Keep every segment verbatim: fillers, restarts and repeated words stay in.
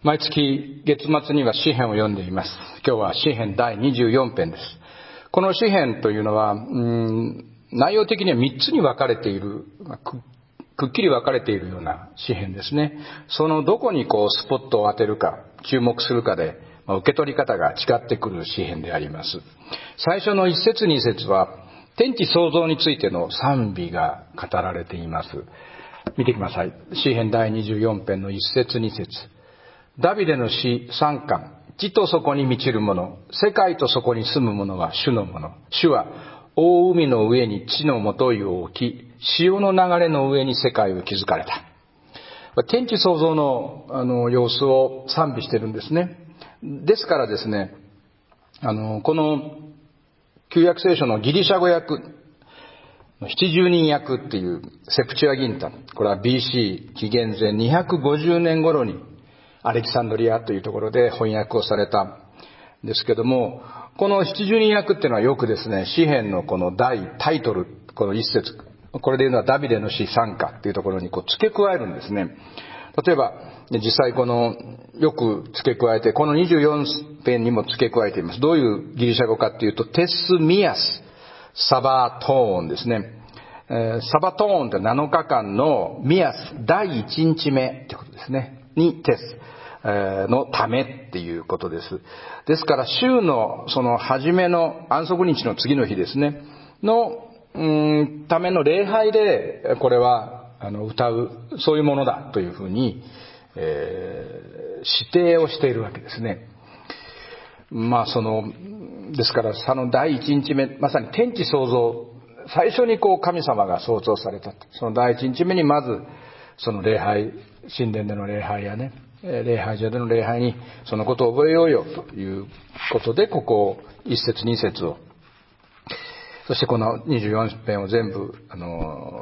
毎月月末には詩編を読んでいます。今日は詩編だいにじゅうよん編です。この詩編というのは、うーん内容的にはみっつに分かれている、く、くっきり分かれているような詩編ですね。そのどこにこうスポットを当てるか、注目するかで、まあ、受け取り方が違ってくる詩編であります。最初の一節二節は天地創造についての賛美が語られています。見てください。詩編だいにじゅうよん編の一節二節。ダビデの詩三巻。地とそこに満ちるもの、世界とそこに住むものは主のもの。主は大海の上に地のもといを置き、潮の流れの上に世界を築かれた。天地創造の、あの様子を賛美しているんですね。ですからですね、あのこの旧約聖書のギリシャ語訳、七十人訳っていうセプチュアギンタ、これは ビーシー 紀元前にひゃくごじゅうねん頃にアレキサンドリアというところで翻訳をされたんですけども、この七十人訳っていうのはよくですね、詩編のこの題、タイトル、この一節、これで言うのはダビデの詩賛歌っていうところにこう付け加えるんですね。例えば、実際この、よく付け加えて、このにじゅうよん編にも付け加えています。どういうギリシャ語かっていうと、テスミアス、サバトーンですね。えー、サバトーンってなのかかんのミアス、だいいちにちめってことですね。にテス。のためっていうことです。ですから週のその初めの安息日の次の日ですねのうーんための礼拝でこれはあの歌うそういうものだというふうに、えー、指定をしているわけですね。まあそのですからそのだいいちにちめ、まさに天地創造、最初にこう神様が創造されたそのだいいちにちめにまずその礼拝、神殿での礼拝やね、礼拝所での礼拝にそのことを覚えようよということで、ここ一節二節を、そしてこのにじゅうよん編を全部あの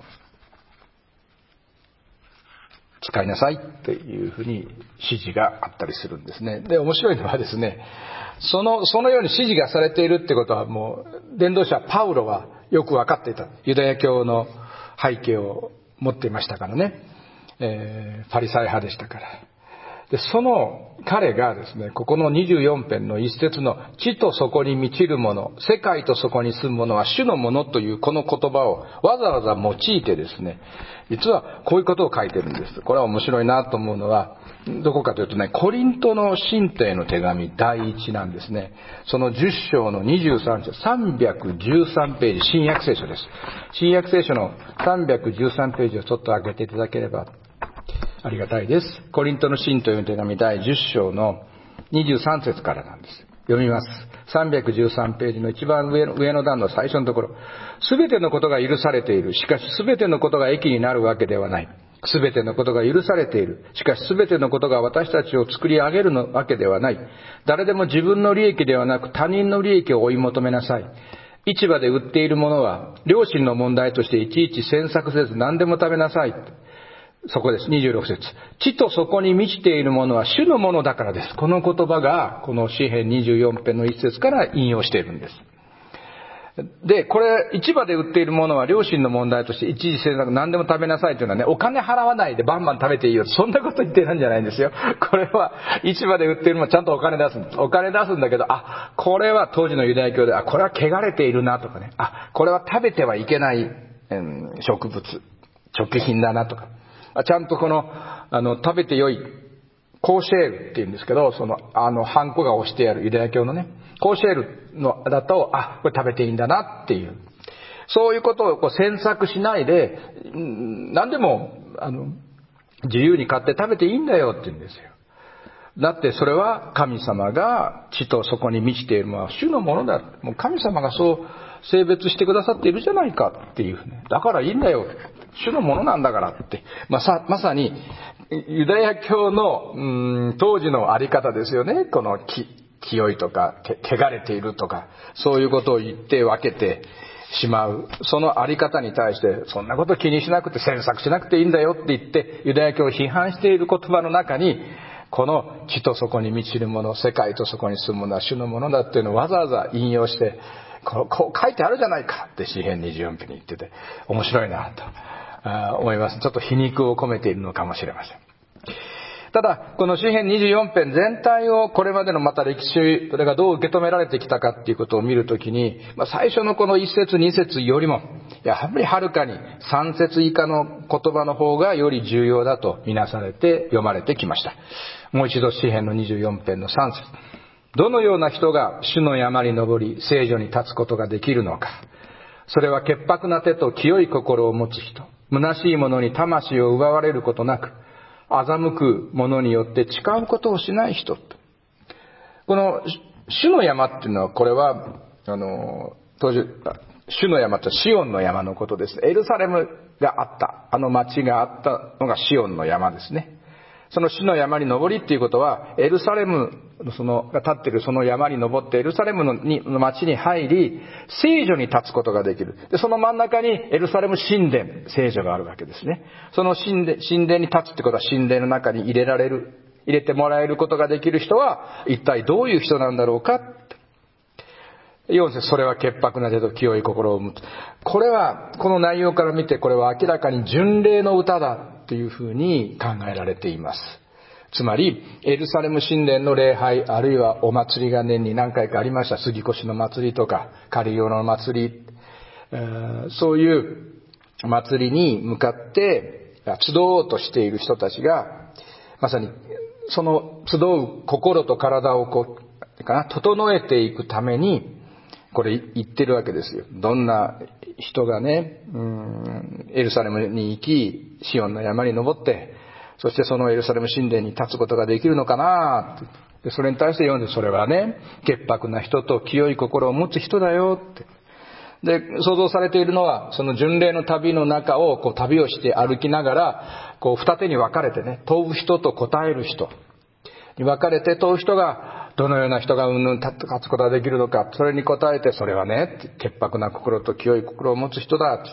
使いなさいっていうふうに指示があったりするんですね。で、面白いのはですね、そのそのように指示がされているってことはもう伝道者パウロはよく分かっていた。ユダヤ教の背景を持っていましたからね、えー、パリサイ派でしたから。で、その彼がですね、ここのにじゅうよん編の一節の地とそこに満ちるもの、世界とそこに住むものは主のものというこの言葉をわざわざ用いてですね、実はこういうことを書いてるんです。これは面白いなと思うのは、どこかというとね、コリントの信徒への手紙だいいちなんですね。そのじゅっ章のにじゅうさん章、さんびゃくじゅうさんページ、新約聖書です。新約聖書のさんびゃくじゅうさんページをちょっと開けていただければありがたいです。コリントの信徒への手紙だいじゅっ章のにじゅうさん節からなんです。読みます。さんびゃくじゅうさんページの一番上の、上の段の最初のところ。すべてのことが許されている。しかしすべてのことが益になるわけではない。すべてのことが許されている。しかしすべてのことが私たちを作り上げるのわけではない。誰でも自分の利益ではなく他人の利益を追い求めなさい。市場で売っているものは良心の問題としていちいち詮索せず何でも食べなさい。そこです。にじゅうろく節。地とそこに満ちているものは主のものだからです。この言葉がこの詩編にじゅうよん編の一節から引用しているんです。で、これ市場で売っているものは良心の問題として一時詮索何でも食べなさいというのはね、お金払わないでバンバン食べていいよ、そんなこと言ってないんじゃないんですよ。これは市場で売っているものはちゃんとお金出すんです。お金出すんだけど、あ、これは当時のユダヤ教で、あ、これは汚れているなとかね、あ、これは食べてはいけない、うん、植物、食品だなとか。ちゃんとこの、あの、食べてよい、コーシェールって言うんですけど、その、あの、ハンコが押してあるユダヤ教のね、コーシェールの、だと、あ、これ食べていいんだなっていう。そういうことをこう詮索しないで、何でも、あの、自由に買って食べていいんだよって言うんですよ。だってそれは神様が地とそこに満ちているものは主のものだ。もう神様がそう性別してくださっているじゃないかっていうね。だからいいんだよ。主のものなんだからって。まあ、さ、まさにユダヤ教のうーん当時のあり方ですよね。このき清いとかけ汚れているとかそういうことを言って分けてしまう。そのあり方に対してそんなこと気にしなくて詮索しなくていいんだよって言ってユダヤ教を批判している言葉の中にこの地とそこに満ちるもの、世界とそこに住むものは主のものだっていうのをわざわざ引用してこう、こう書いてあるじゃないかって詩編にじゅうよん編に言ってて面白いなと思います。ちょっと皮肉を込めているのかもしれません。 ただ、この詩編にじゅうよん編全体を、これまでのまた歴史、それがどう受け止められてきたかっていうことを見るときに、まあ、最初のこのいっ節に節よりも、やはりはるかにさん節以下の言葉の方がより重要だとみなされて読まれてきました。もう一度詩編のにじゅうよん編のさん節。どのような人が主の山に登り、聖所に立つことができるのか。それは潔白な手と清い心を持つ人。虚しいものに魂を奪われることなく、欺く者によって誓うことをしない人。この主の山っていうのは、これはあの当時主の山とシオンの山のことです。エルサレムがあった、あの町があったのがシオンの山ですね。その主の山に登りっていうことは、エルサレムのそのが立っているその山に登ってエルサレムのにの町に入り、聖女に立つことができる。で、その真ん中にエルサレム神殿、聖女があるわけですね。その神殿、神殿に立つってことは、神殿の中に入れられる、入れてもらえることができる人は一体どういう人なんだろうか。よん節、それは潔白な手と清い心を持つ。これはこの内容から見て、これは明らかに巡礼の歌だというふうに考えられています。つまりエルサレム神殿の礼拝、あるいはお祭りが年に何回かありました。杉越の祭りとかカリオの祭り、えー、そういう祭りに向かって集おうとしている人たちが、まさにその集う心と体をこうかな整えていくためにこれ言ってるわけですよ。どんな人がね、うーんエルサレムに行き、シオンの山に登って、そしてそのエルサレム神殿に立つことができるのかなって。でそれに対して読んで、それはね、潔白な人と清い心を持つ人だよって。で、想像されているのは、その巡礼の旅の中をこう旅をして歩きながら、こう二手に分かれてね、問う人と答える人に分かれて、問う人がどのような人がうんぬん立つことができるのか、それに答えて、それはね、潔白な心と清い心を持つ人だって。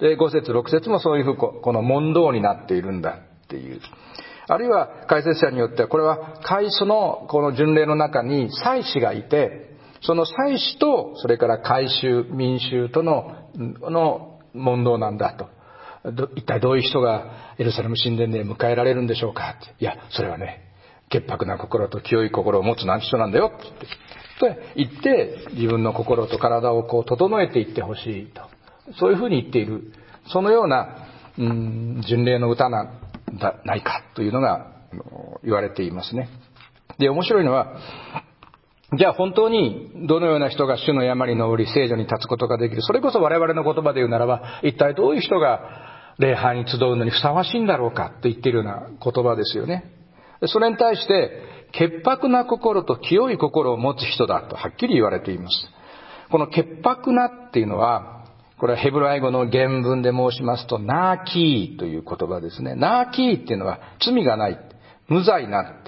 で、ご節ろく節もそういうふうにこの問答になっているんだっていう。あるいは解説者によっては、これは開始のこの巡礼の中に祭司がいて、その祭司とそれから改宗民衆とのの問答なんだと。一体どういう人がエルサレム神殿で迎えられるんでしょうかって。いや、それはね、潔白な心と清い心を持つなんて人なんだよって言って自分の心と体をこう整えていってほしいと、そういうふうに言っている、そのようなうーん巡礼の歌なんだないかというのが言われていますね。で、面白いのは、じゃあ本当にどのような人が主の山に登り聖女に立つことができる、それこそ我々の言葉で言うならば、一体どういう人が礼拝に集うのにふさわしいんだろうかと言っているような言葉ですよね。それに対して潔白な心と清い心を持つ人だとはっきり言われています。この潔白なっていうのは、これはヘブライ語の原文で申しますとナーキーという言葉ですね。ナーキーっていうのは罪がない、無罪なって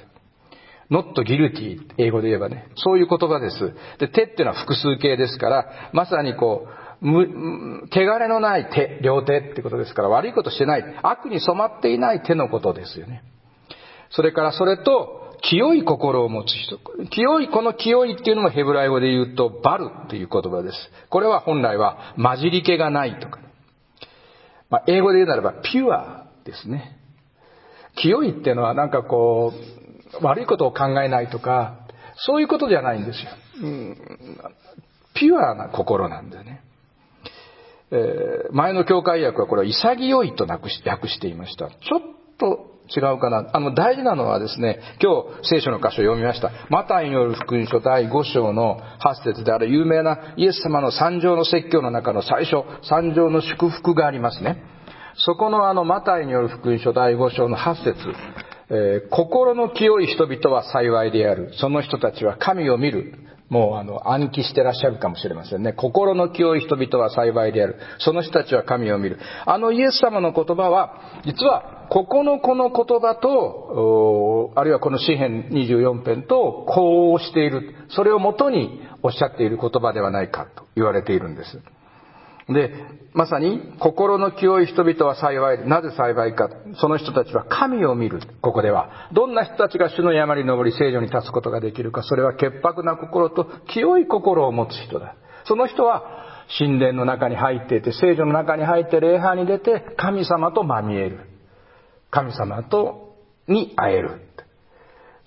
、not guilty、英語で言えばね、そういう言葉です。で、手っていうのは複数形ですから、まさにこうむ汚れのない手、両手ってことですから、悪いことしてない、悪に染まっていない手のことですよね。それからそれと清い心を持つ人、清い、この清いっていうのもヘブライ語で言うとバルっていう言葉です。これは本来は混じり気がないとか、まあ、英語で言うならばピュアですね。清いっていうのはなんかこう悪いことを考えないとか、そういうことじゃないんですよ。うん、ピュアな心なんだよね。えー、前の教会訳はこれは潔いと訳していました。ちょっと違うかな。あの大事なのはですね、今日聖書の箇所を読みました。マタイによる福音書だいご章のはち節である有名なイエス様の三条の説教の中の最初、三条の祝福がありますね。そこのあのマタイによる福音書だいご章のはち節、えー、心の清い人々は幸いである。その人たちは神を見る。もうあの暗記してらっしゃるかもしれませんね。心の清い人々は幸いである。その人たちは神を見る。あのイエス様の言葉は、実はここのこの言葉と、あるいはこの詩編にじゅうよん編と呼応している。それをもとにおっしゃっている言葉ではないかと言われているんです。で、まさに心の清い人々は幸い。なぜ幸いか。その人たちは神を見る。ここではどんな人たちが主の山に登り聖女に立つことができるか。それは潔白な心と清い心を持つ人だ。その人は神殿の中に入っていて、聖女の中に入って礼拝に出て神様とまみえる。神様とに会える。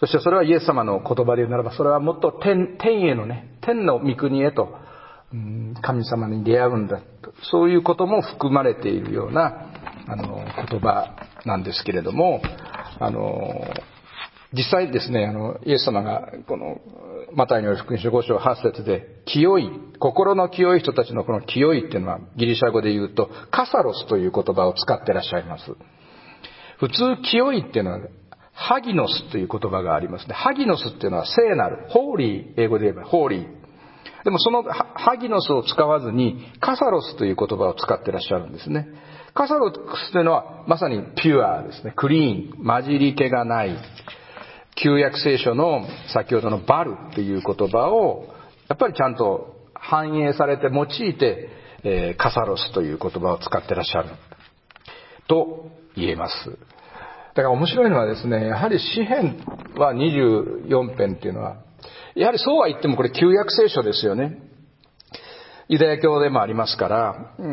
そしてそれはイエス様の言葉で言うならば、それはもっと天、天へのね、天の御国へと、うん、神様に出会うんだと、そういうことも含まれているようなあの言葉なんですけれども、あの実際ですね、あのイエス様がこのマタイによる福音書ご章はち節で、清い、心の清い人たちのこの清いっていうのはギリシャ語で言うとカサロスという言葉を使ってらっしゃいます。普通清いっていうのはハギノスという言葉がありますね。ハギノスっていうのは聖なる、ホーリー、英語で言えばホーリー。でもそのハギノスを使わずにカサロスという言葉を使ってらっしゃるんですね。カサロスというのはまさにピュアですね。クリーン、混じり気がない。旧約聖書の先ほどのバルっていう言葉をやっぱりちゃんと反映されて用いて、えー、カサロスという言葉を使ってらっしゃると言えます。だから面白いのはですね、やはり詩編はにじゅうよん編っていうのは、やはりそうは言ってもこれ旧約聖書ですよね。ユダヤ教でもありますから、うん、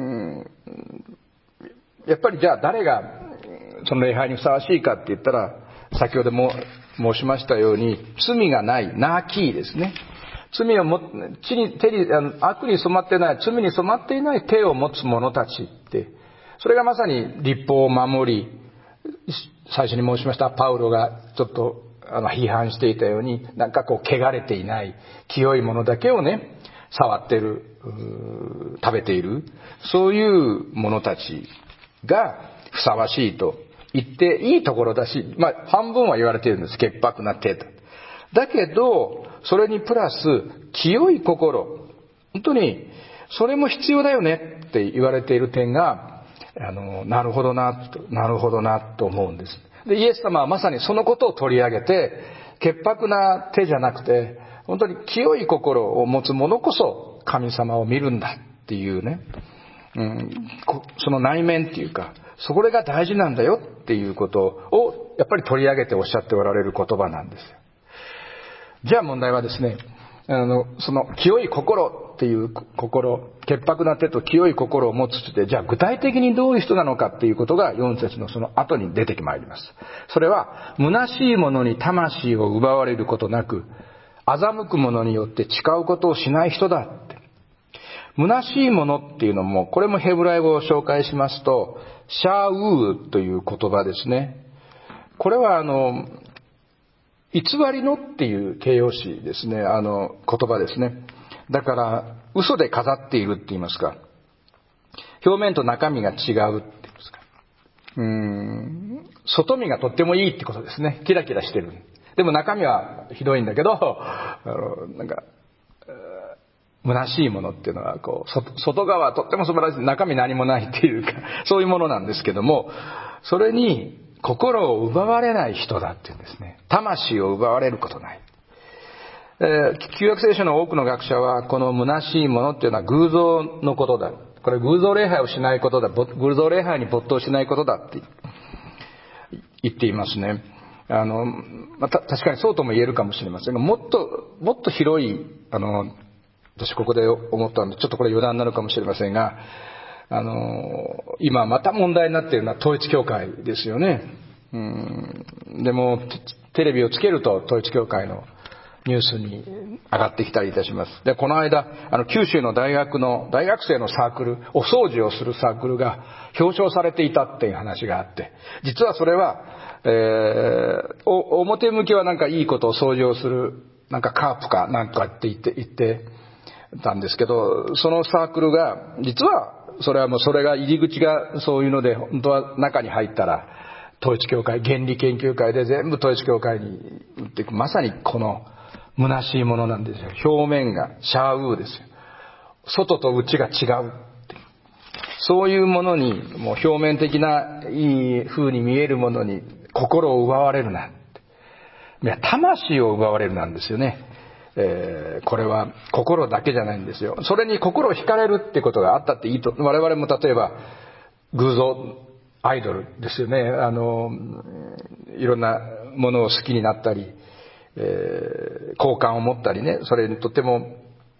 やっぱりじゃあ誰がその礼拝にふさわしいかって言ったら、先ほども申しましたように、罪がないナーキーですね。罪をも地に手にあの悪に染まってない、罪に染まっていない手を持つ者たちって、それがまさに律法を守り、最初に申しましたパウロがちょっとあの批判していたように、なんかこう汚れていない清いものだけをね触っている、食べている、そういう者たちがふさわしいと言っていいところだし、まあ半分は言われているんです。潔白な手だ。だけどそれにプラス清い心、本当にそれも必要だよねって言われている点が、あのなるほどなとなるほどなと思うんです。でイエス様はまさにそのことを取り上げて、潔白な手じゃなくて本当に清い心を持つ者こそ神様を見るんだっていうね、うん、その内面っていうか、それが大事なんだよっていうことをやっぱり取り上げておっしゃっておられる言葉なんですよ。じゃあ問題はですね、あのその清い心っていう心、潔白な手と清い心を持つ人で、じゃあ具体的にどういう人なのかっていうことがよん節のその後に出てまいります。それは虚しいものに魂を奪われることなく、欺く者によって誓うことをしない人だって。虚しいものっていうのも、これもヘブライ語を紹介しますとシャウーという言葉ですね。これはあの偽りのっていう形容詞ですね、あの言葉ですね。だから嘘で飾っているって言いますか、表面と中身が違うって言いますか、うーん外見がとってもいいってことですね。キラキラしてる、でも中身はひどいんだけど、あのなんか虚しいものっていうのはこう 外, 外側はとっても素晴らしい、中身何もないっていうか、そういうものなんですけども、それに心を奪われない人だっていうんですね。魂を奪われることない。えー、旧約聖書の多くの学者はこの虚しいものっていうのは偶像のことだ、これ偶像礼拝をしないことだ、偶像礼拝に没頭しないことだって言っていますね。あの、まあ、た確かにそうとも言えるかもしれませんが、もっともっと広い、あの私ここで思ったのでちょっとこれ余談になるかもしれませんが、あの今また問題になっているのは統一教会ですよね。うんでもテレビをつけると統一教会のニュースに上がってきたりいたします。でこの間あの九州の大学の大学生のサークル、お掃除をするサークルが表彰されていたっていう話があって、実はそれは、えー、お表向きはなんかいいことを掃除をする、なんかカープかなんかって言って言ってたんですけど、そのサークルが実はそれはもうそれが入り口がそういうので、本当は中に入ったら統一教会、原理研究会で全部統一教会に売っていく、まさにこの虚しいものなんですよ。表面がシャーウーですよ。外と内が違うっていう、そういうものに、もう表面的ないい風に見えるものに心を奪われるなって、いや魂を奪われるなんですよね。えー、これは心だけじゃないんですよ。それに心を惹かれるってことがあったっていいと。我々も例えば偶像アイドルですよね。あのいろんなものを好きになったり、えー、好感を持ったりね、それにとても、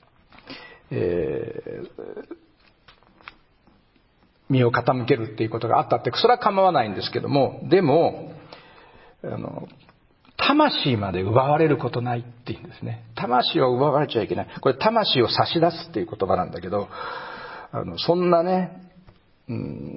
えー、身を傾けるっていうことがあったって、それは構わないんですけども、でもあの魂まで奪われることないっていうんですね。魂を奪われちゃいけない。これ魂を差し出すっていう言葉なんだけど、あのそんなね、うん、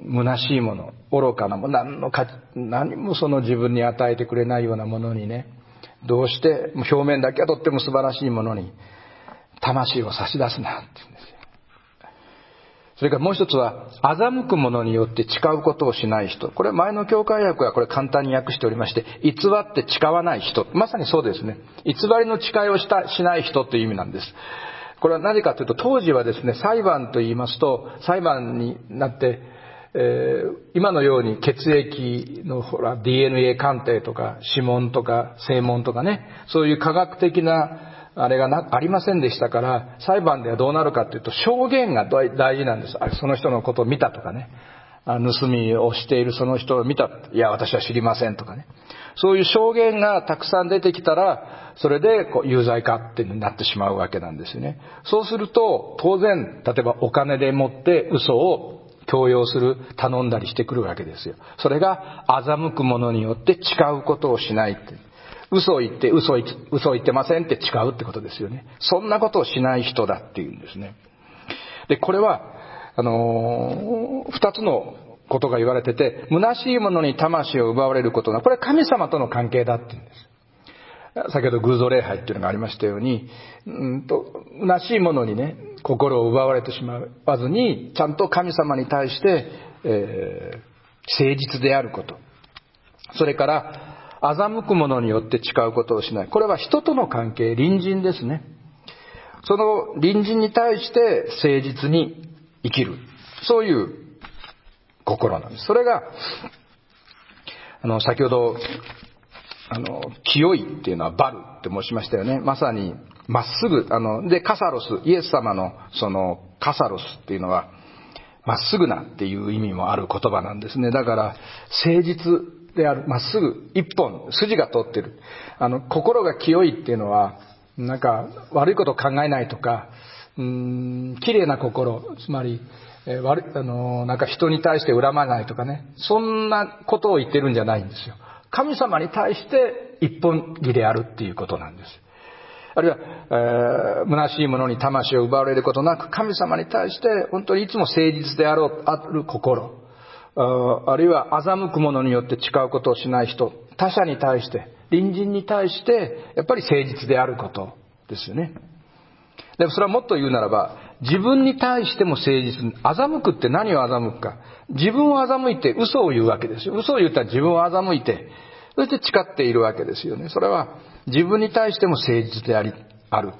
虚しいもの、愚かなもの、何の価値、何もその自分に与えてくれないようなものにね、どうして表面だけはとっても素晴らしいものに魂を差し出すなって言うんですよ。それからもう一つは、欺く者によって誓うことをしない人。これ前の教会訳はこれ簡単に訳しておりまして、偽って誓わない人。まさにそうですね。偽りの誓いをしたしない人という意味なんです。これはなぜかというと、当時はですね、裁判と言いますと、裁判になって、えー、今のように血液のほら ディーエヌエー 鑑定とか指紋とか声紋とかね、そういう科学的なあれがなありませんでしたから、裁判ではどうなるかというと、証言が大事なんです。その人のことを見たとかね、盗みをしているその人を見た、いや私は知りませんとかね、そういう証言がたくさん出てきたら、それでこう有罪かってなってしまうわけなんですよね。そうすると当然、例えばお金でもって嘘を強要する、頼んだりしてくるわけですよ。それが欺く者によって誓うことをしないって。嘘を言って嘘を嘘を言ってませんって誓うってことですよね。そんなことをしない人だっていうんですね。で、これはあのー、二つのことが言われてて、虚しい者に魂を奪われることが、これは神様との関係だっていうんです。先ほど偶像礼拝っていうのがありましたように、うんと虚しい者にね、心を奪われてしまわずに、ちゃんと神様に対して、えー、誠実であること。それから、欺く者によって誓うことをしない。これは人との関係、隣人ですね。その隣人に対して誠実に生きる。そういう心なんです。それが、あの、先ほど、あの、清いっていうのはバルって申しましたよね。まさに、まっすぐ、あの、で、カサロス、イエス様のそのカサロスっていうのは、まっすぐなっていう意味もある言葉なんですね。だから、誠実、である、まっすぐ一本筋が通ってる。あの心が清いっていうのは、なんか悪いことを考えないとか、うーん綺麗な心、つまり、えー、悪あのなんか人に対して恨まないとかね、そんなことを言ってるんじゃないんですよ。神様に対して一本気であるっていうことなんです。あるいは、えー、虚しいものに魂を奪われることなく、神様に対して本当にいつも誠実であろうある心。あるいは欺く者によって誓うことをしない人、他者に対して、隣人に対してやっぱり誠実であることですよね。でもそれはもっと言うならば、自分に対しても誠実に。欺くって何を欺くか。自分を欺いて嘘を言うわけですよ。嘘を言ったら自分を欺いて、そして誓っているわけですよね。それは自分に対しても誠実でありある。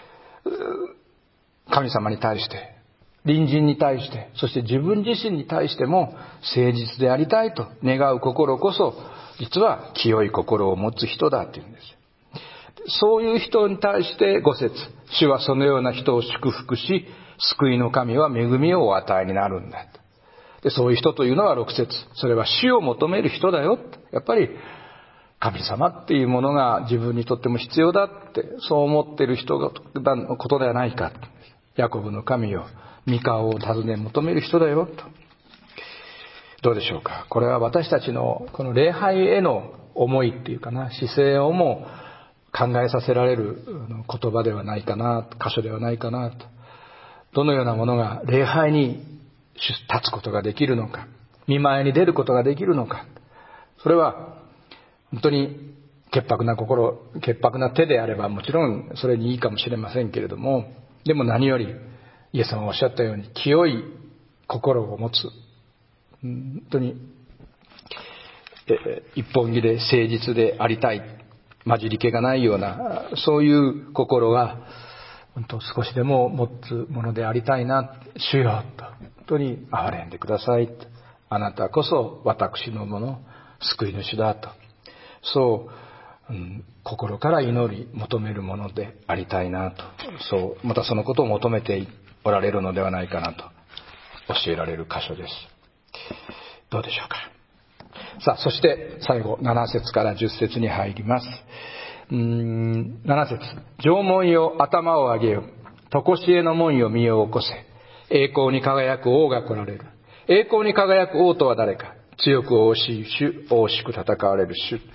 神様に対して、隣人に対して、そして自分自身に対しても誠実でありたいと願う心こそ、実は清い心を持つ人だっていうんです。そういう人に対して五節、主はそのような人を祝福し、救いの神は恵みをお与えになるんだ。で、そういう人というのは六節、それは主を求める人だよ。やっぱり神様っていうものが自分にとっても必要だって、そう思っている人のことではないか。ヤコブの神よ、御顔を尋ね求める人だよと。どうでしょうか。これは私たちのこの礼拝への思いっていうかな、姿勢をも考えさせられる言葉ではないかな、箇所ではないかなと。どのようなものが礼拝に立つことができるのか、御前に出ることができるのか。それは本当に潔白な心、潔白な手であればもちろんそれにいいかもしれませんけれども、でも何よりイエス様がおっしゃったように清い心を持つ、本当に一本気で誠実でありたい、混じり気がないようなそういう心が本当少しでも持つものでありたいな。主よと本当に憐れんでくださいと、あなたこそ私のもの救い主だと、そう、うん、心から祈り求めるものでありたいなと、そうまたそのことを求めておられるのではないかなと教えられる箇所です。どうでしょうか。さあ、そして最後なな節からじゅっ節に入ります。うーんなな節、城門よ頭を上げよ、常しえの門よ身を起こせ、栄光に輝く王が来られる。栄光に輝く王とは誰か。強く惜しい主、惜しく戦われる主。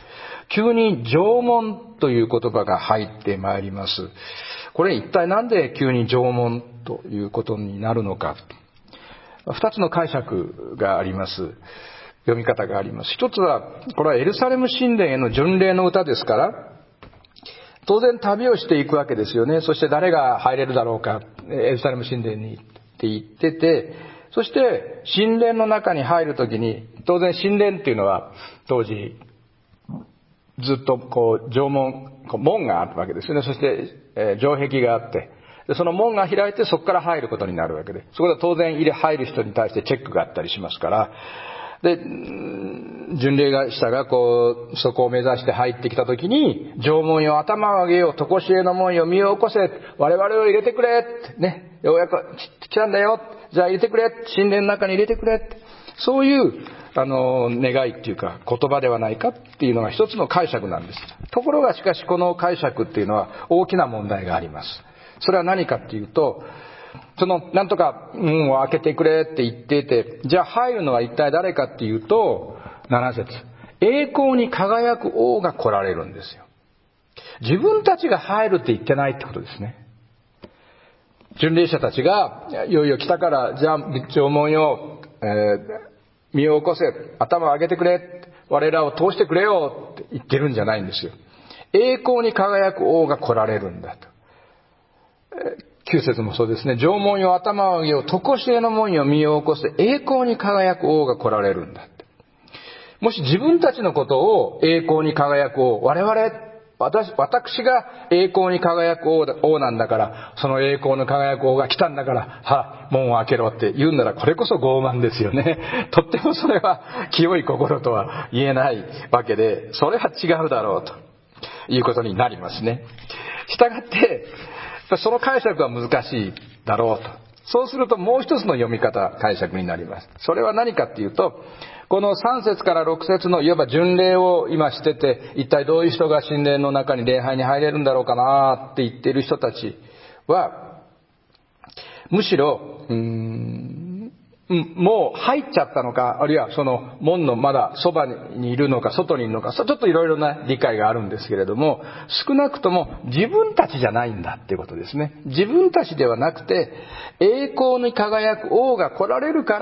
急に城門という言葉が入ってまいります。これ一体なんで急に城門ということになるのか。二つの解釈があります。読み方があります。一つは、これはエルサレム神殿への巡礼の歌ですから、当然旅をしていくわけですよね。そして誰が入れるだろうか、エルサレム神殿にって言ってて、そして神殿の中に入るときに、当然神殿っていうのは当時ずっとこう城門、こう門があるわけですよね。そして、えー、城壁があって、でその門が開いてそこから入ることになるわけで、そこで当然入れ入る人に対してチェックがあったりしますから、で、巡礼者がこう、そこを目指して入ってきたときに、城門よ、頭を上げよう、常しえの門よ、身を起こせ、我々を入れてくれってね、ようやく来たんだよ、じゃあ入れてくれ、神殿の中に入れてくれって、そういう、あの、願いっていうか、言葉ではないかっていうのが一つの解釈なんです。ところがしかしこの解釈っていうのは大きな問題があります。それは何かっていうと、その、なんとか門を開けてくれって言っていて、じゃあ入るのは一体誰かっていうと、なな節。栄光に輝く王が来られるんですよ。自分たちが入るって言ってないってことですね。巡礼者たちが、いよいよ来たから、じゃあ、城門よ、えー、身を起こせ、頭を上げてくれ、我らを通してくれよって言ってるんじゃないんですよ。栄光に輝く王が来られるんだと。きゅう節もそうですね。城門よ、頭を上げよう、常しえの門よ、身を起こせ、栄光に輝く王が来られるんだって。もし自分たちのことを栄光に輝く王、我々、私、私が栄光に輝く 王, 王なんだから、その栄光の輝く王が来たんだから、は、門を開けろって言うんなら、これこそ傲慢ですよね。とってもそれは清い心とは言えないわけで、それは違うだろうということになりますね。したがって、その解釈は難しいだろうと。そうするともう一つの読み方、解釈になります。それは何かっていうと、このさん節からろく節のいわば巡礼を今してて、一体どういう人が神殿の中に礼拝に入れるんだろうかなって言っている人たちは、むしろ、うーん、もう入っちゃったのか、あるいはその門のまだそばにいるのか、外にいるのか、ちょっといろいろな理解があるんですけれども、少なくとも自分たちじゃないんだっていうことですね。自分たちではなくて、栄光に輝く王が来られるから、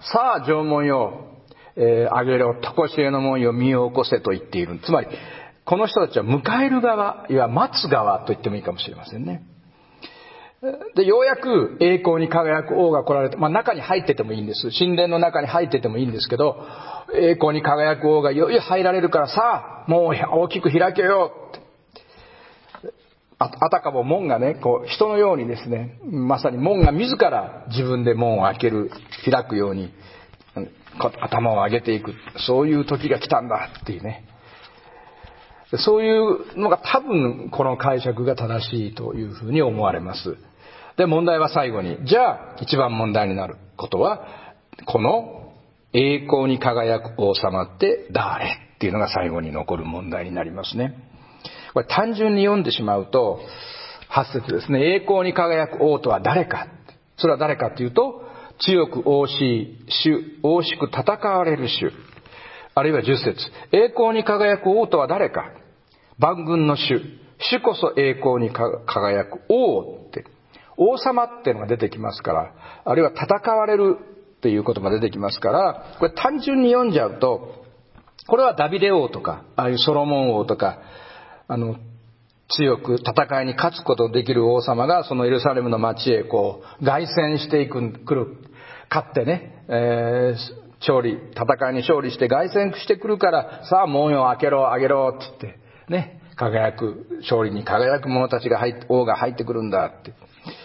さあ城門よ、えー、あげろ、常しえの門よ、身を起こせと言っている。つまり、この人たちは迎える側、いや待つ側と言ってもいいかもしれませんね。で、ようやく栄光に輝く王が来られて、まあ中に入っててもいいんです。神殿の中に入っててもいいんですけど、栄光に輝く王がいよいよ入られるから、さあ、もう大きく開けよって。あ, あたかも門がね、こう人のようにですね、まさに門が自ら自分で門を開ける、開くように、頭を上げていく。そういう時が来たんだっていうね。そういうのが多分この解釈が正しいというふうに思われます。で、問題は最後に、じゃあ一番問題になることは、この栄光に輝く王様って誰っていうのが最後に残る問題になりますね。これ単純に読んでしまうと、はち節ですね。栄光に輝く王とは誰か。それは誰かっていうと、強く王しい主、王しく戦われる主。あるいはじゅっ節。栄光に輝く王とは誰か。万軍の主。主こそ栄光に輝く王って。王様っていうのが出てきますから、あるいは戦われるっていう言葉が出てきますから、これ単純に読んじゃうと、これはダビデ王とか、ああいうソロモン王とか、あの、強く戦いに勝つことのできる王様がそのエルサレムの町へこう凱旋していく、来る。勝ってね、えー、勝利、戦いに勝利して凱旋してくるから、さあ門を開けろ、開けろって言って、ね、輝く、勝利に輝く者たちが入って、王が入ってくるんだって。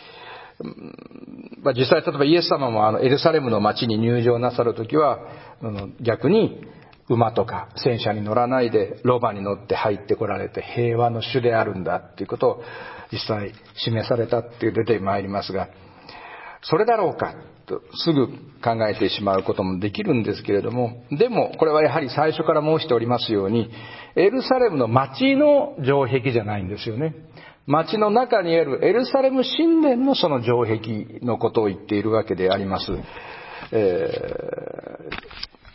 まあ、実際例えばイエス様もあのエルサレムの町に入場なさるときは、あの逆に馬とか戦車に乗らないでロバに乗って入ってこられて平和の主であるんだっていうことを実際示されたって出てまいりますが、それだろうかとすぐ考えてしまうこともできるんですけれども、でもこれはやはり最初から申しておりますように、エルサレムの町の城壁じゃないんですよね。町の中にあるエルサレム神殿のその城壁のことを言っているわけであります。え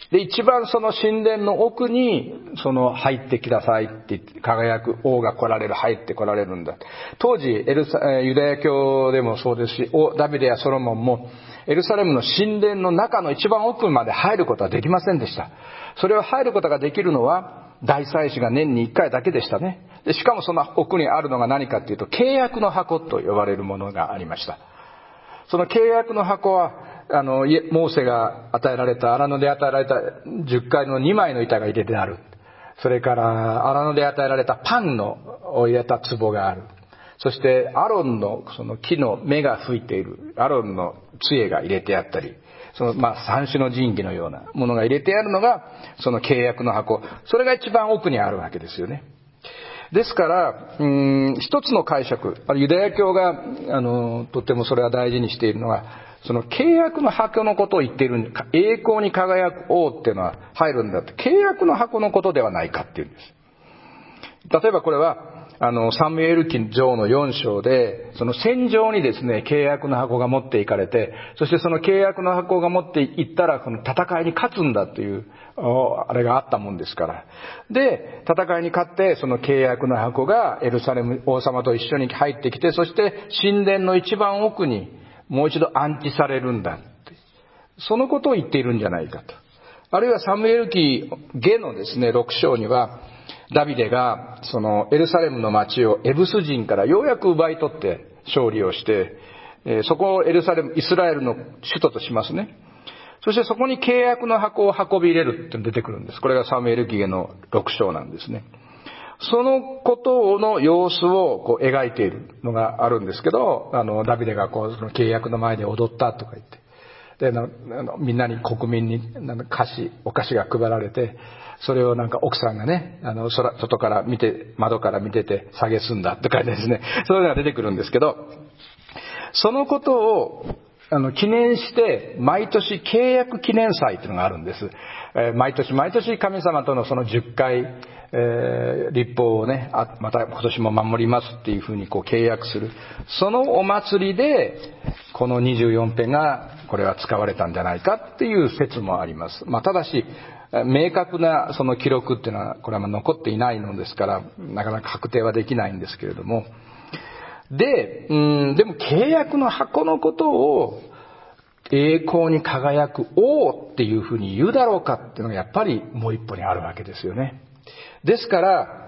で、一番その神殿の奥に、その入ってきなさいって言って、輝く王が来られる、入って来られるんだ。当時、エルサ、ユダヤ教でもそうですし、ダビデやソロモンも、エルサレムの神殿の中の一番奥まで入ることはできませんでした。それを入ることができるのは、大祭司が年に一回だけでしたね。で、しかもその奥にあるのが何かっていうと、契約の箱と呼ばれるものがありました。その契約の箱は、あの、モーセが与えられた、荒野で与えられたじゅっかいのにまいの板が入れてある。それから、荒野で与えられたパンのを入れた壺がある。そして、アロンのその木の芽が吹いている、アロンの杖が入れてあったり、その、まあ、三種の神器のようなものが入れてあるのが、その契約の箱。それが一番奥にあるわけですよね。ですから、うーん、一つの解釈、ユダヤ教が、あの、とってもそれは大事にしているのは、その契約の箱のことを言っているんで、栄光に輝く王っていうのは入るんだって、契約の箱のことではないかっていうんです。例えばこれは、あの、サムエル記上のよん章で、その戦場にですね、契約の箱が持っていかれて、そしてその契約の箱が持っていったら、この戦いに勝つんだという、あれがあったもんですから。で、戦いに勝って、その契約の箱がエルサレム王様と一緒に入ってきて、そして神殿の一番奥に、もう一度安置されるんだって。そのことを言っているんじゃないかと。あるいはサムエル記下のですね、ろく章には、ダビデが、そのエルサレムの町をエブス人からようやく奪い取って勝利をして、えー、そこをエルサレム、イスラエルの首都としますね。そしてそこに契約の箱を運び入れるって出てくるんです。これがサムエル記下のろく章なんですね。そのことの様子をこう描いているのがあるんですけど、あの、ダビデがこう、その契約の前で踊ったとか言って、で、あの、みんなに国民に菓子、お菓子が配られて、それをなんか奥さんがね、あの、空、外から見て、窓から見てて、蔑んだとかですね、そういうのが出てくるんですけど、そのことを、あの、記念して、毎年契約記念祭っていうのがあるんです。えー、毎年毎年神様とのそのじゅっかい、えー、立法をね、あ、また今年も守りますっていうふうにこう契約する。そのお祭りで、このにじゅうよん編が、これは使われたんじゃないかっていう説もあります。まあ、ただし、明確なその記録っていうのは、これはまあ残っていないのですから、なかなか確定はできないんですけれども。で、うん、でも契約の箱のことを、栄光に輝く王っていうふうに言うだろうかっていうのがやっぱりもう一歩にあるわけですよね。ですから、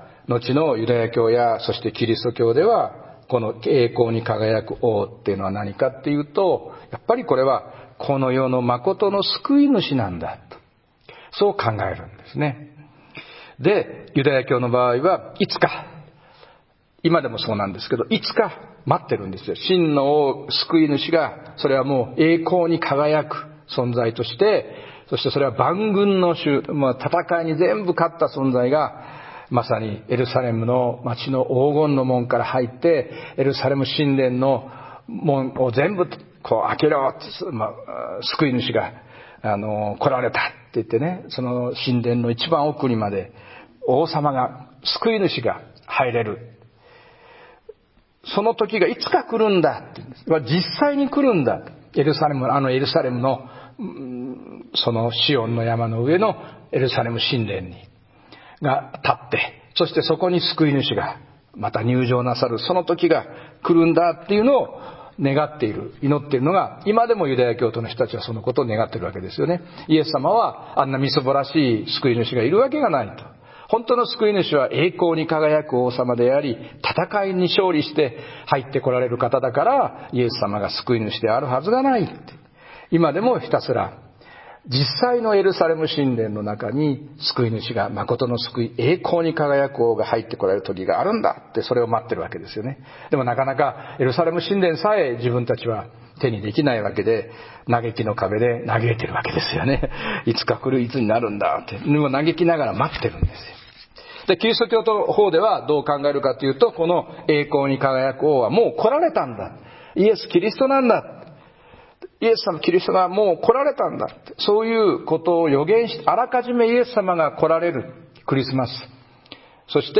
後のユダヤ教やそしてキリスト教では、この栄光に輝く王っていうのは何かっていうと、やっぱりこれはこの世の誠の救い主なんだと。そう考えるんですね。で、ユダヤ教の場合はいつか、今でもそうなんですけど、いつか待ってるんですよ。真の王、救い主が、それはもう栄光に輝く存在として、そしてそれは万軍の主、まあ、戦いに全部勝った存在が、まさにエルサレムの町の黄金の門から入って、エルサレム神殿の門を全部こう開けろ、まあ、救い主が、あの、来られたって言ってね、その神殿の一番奥にまで王様が、救い主が入れる。その時がいつか来るんだって言うんです。実際に来るんだ。エルサレム、あのエルサレムの、そのシオンの山の上のエルサレム神殿に、が立って、そしてそこに救い主がまた入場なさる、その時が来るんだっていうのを願っている、祈っているのが、今でもユダヤ教徒の人たちはそのことを願っているわけですよね。イエス様はあんなみすぼらしい救い主がいるわけがないと。本当の救い主は栄光に輝く王様であり、戦いに勝利して入ってこられる方だから、イエス様が救い主であるはずがないって。今でもひたすら、実際のエルサレム神殿の中に救い主が、誠の救い、栄光に輝く王が入ってこられる時があるんだって、それを待ってるわけですよね。でもなかなかエルサレム神殿さえ自分たちは手にできないわけで、嘆きの壁で嘆いてるわけですよね。いつか来る、いつになるんだって。でも嘆きながら待ってるんですよ。で、キリスト教の方ではどう考えるかというと、この栄光に輝く王はもう来られたんだ。イエス・キリストなんだ。イエス様、キリストがもう来られたんだ。そういうことを予言して、あらかじめイエス様が来られるクリスマス。そして、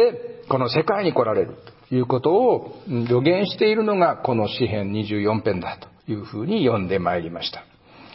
この世界に来られるということを予言しているのが、この詩編にじゅうよん編だというふうに読んでまいりました。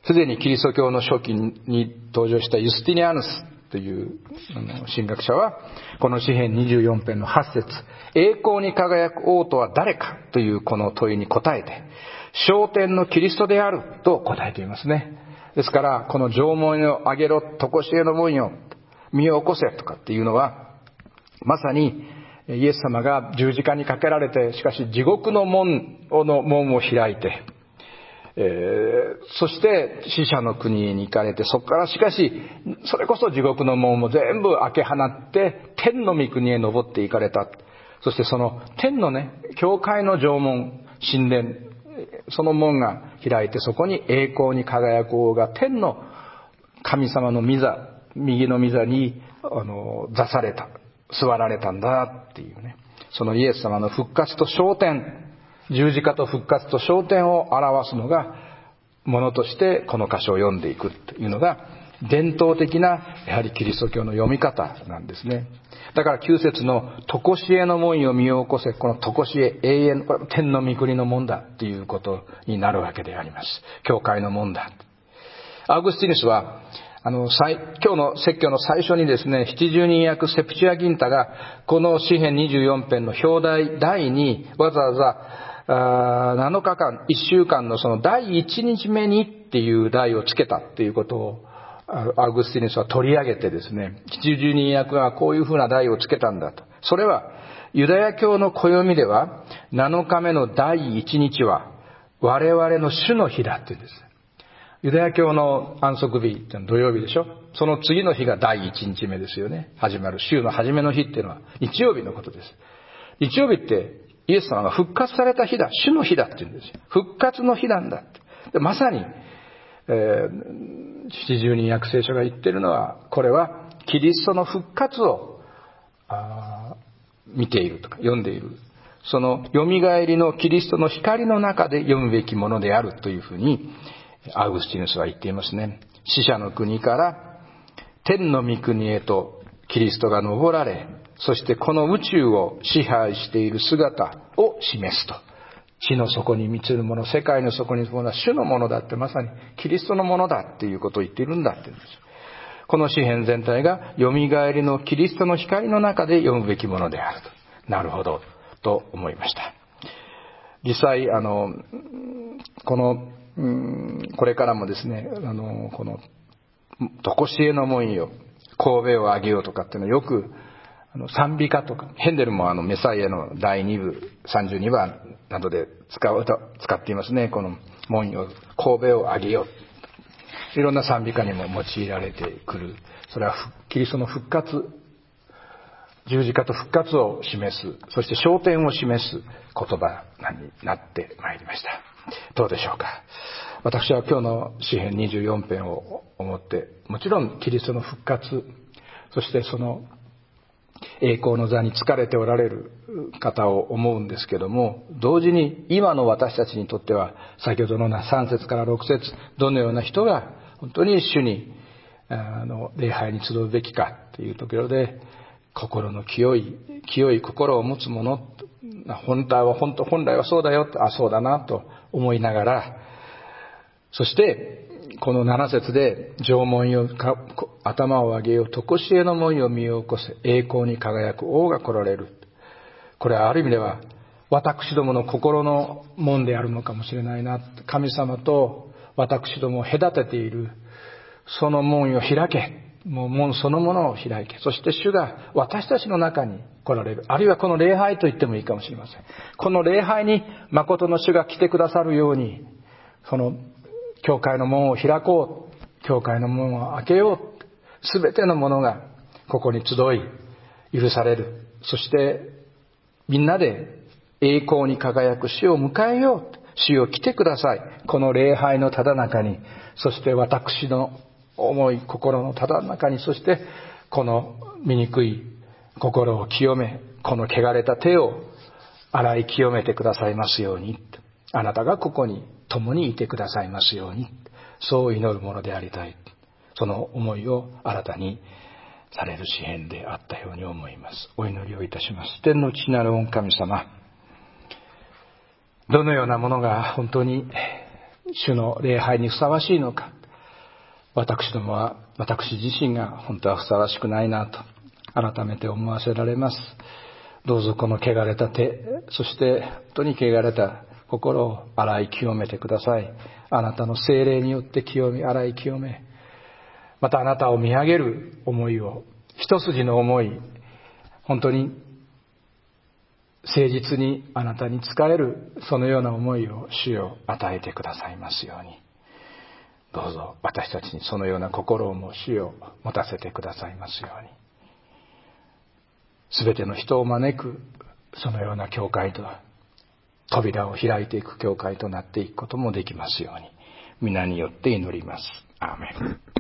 すでにキリスト教の初期に登場したユスティニアヌスというあの神学者は、この詩編にじゅうよん編のはち節、栄光に輝く王とは誰かというこの問いに答えて、昇天のキリストであると答えていますね。ですから、この縄文を上げろ、常しえの門よ、身を起こせとかっていうのは、まさにイエス様が十字架にかけられて、しかし地獄の門の門を開いて、えー、そして死者の国に行かれて、そこからしかしそれこそ地獄の門を全部開け放って天の御国へ登っていかれた。そしてその天のね、教会の城門、神殿、その門が開いて、そこに栄光に輝く王が天の神様の御座、右の御座にあの座された、座られたんだっていうね、そのイエス様の復活と昇天、十字架と復活と昇天を表すのがものとして、この箇所を読んでいくというのが伝統的なやはりキリスト教の読み方なんですね。だからきゅう節の常しえの門よ身を起こせ、この常しえ、永遠、これ天の御国の門だということになるわけであります。教会の門だ。アウグスティヌスはあの今日の説教の最初にですね、七十人訳セプチアギンタがこの詩編にじゅうよん編の表題題にわざわざなのかかん、いっしゅうかんのその第一日目にっていう題をつけたっていうことをアウグスティヌスは取り上げてですね、七十人訳がこういうふうな題をつけたんだと。それはユダヤ教の暦ではなのかめの第一日は我々の主の日だって言うんです。ユダヤ教の安息日ってのは土曜日でしょ。その次の日が第一日目ですよね。始まる週の初めの日っていうのは日曜日のことです。日曜日ってイエス様が復活された日だ、主の日だって言うんですよ。復活の日なんだって。でまさに、えー、七十人訳聖書が言ってるのは、これはキリストの復活をあ見ているとか読んでいる。その蘇りのキリストの光の中で読むべきものであるというふうにアウグスティヌスは言っていますね。死者の国から天の御国へとキリストが昇られ、そしてこの宇宙を支配している姿を示すと。地の底に満ちるもの、世界の底に満ちるものは主のものだって、まさにキリストのものだっていうことを言っているんだって言うんです。この詩編全体が蘇りのキリストの光の中で読むべきものであると。なるほどと思いました。実際あのこのうんこれからもですね、あのこの常しえの門よ、神戸を上げようとかっていうのはよくあの賛美歌とか、ヘンデルもあのメサイアのだいに部さんじゅうにばんなどで使う使っていますね。この門よ、神戸を上げよう、いろんな賛美歌にも用いられてくる。それはキリストの復活、十字架と復活を示す、そして昇天を示す言葉になってまいりました。どうでしょうか。私は今日の詩編にじゅうよん編を思って、もちろんキリストの復活、そしてその栄光の座に疲れておられる方を思うんですけども、同時に今の私たちにとっては、先ほどのさん節からろく節、どのような人が本当に主にあの礼拝に集うべきかというところで、心の清い清い心を持つ者、本当は本当本来はそうだよ、あそうだなと思いながら、そしてこのなな節で縄文よ頭を上げよう、常しえの門よ身を起こせ、栄光に輝く王が来られる。これはある意味では私どもの心の門であるのかもしれないな。神様と私どもを隔てているその門を開け、もう門そのものを開け、そして主が私たちの中に来られる。あるいはこの礼拝と言ってもいいかもしれません。この礼拝に誠の主が来てくださるように、その教会の門を開こう、教会の門を開けよう、すべてのものがここに集い許される。そしてみんなで栄光に輝く主を迎えよう、主よ来てください。この礼拝のただ中に、そして私の思い心のただ中に、そしてこの醜い心を清め、この汚れた手を洗い清めてくださいますように、あなたがここに共にいてくださいますように、そう祈るものでありたい。その思いを新たにされる詩編であったように思います。お祈りをいたします。天の父なる御神様、どのようなものが本当に主の礼拝にふさわしいのか、私どもは、私自身が本当はふさわしくないなと改めて思わせられます。どうぞこの汚れた手、そして本当に汚れた心を洗い清めてください。あなたの聖霊によって清め、洗い清め、またあなたを見上げる思いを、一筋の思い、本当に誠実にあなたに仕える、そのような思いを主よ与えてくださいますように。どうぞ私たちにそのような心をも主よ持たせてくださいますように。すべての人を招くそのような教会と、扉を開いていく教会となっていくこともできますように、皆によって祈ります。アーメン。